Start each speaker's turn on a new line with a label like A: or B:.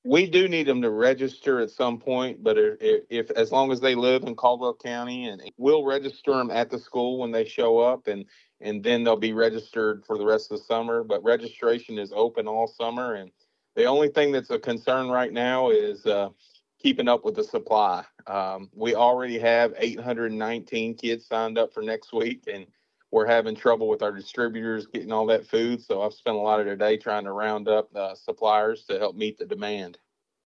A: We do need them to register at some point, but if as long as they live in Caldwell County, and we'll register them at the school when they show up, and then they'll be registered for the rest of the summer. But registration is open all summer, and the only thing that's a concern right now is keeping up with the supply. We already have 819 kids signed up for next week, and we're having trouble with our distributors getting all that food. So I've spent a lot of the day trying to round up suppliers to help meet the demand.